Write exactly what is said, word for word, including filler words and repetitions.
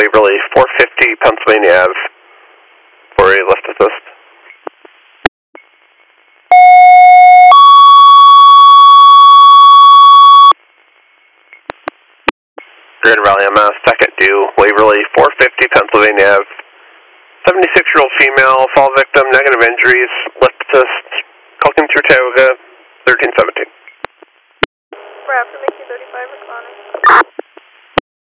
Waverly, four fifty Pennsylvania Ave for a lift assist. Grid Rally M S, second due, Waverly, four fifty Pennsylvania Ave. seventy-six-year-old female, fall victim, negative injuries, lift assist, Culkin through Tioga, thirteen seventeen. For affirmation.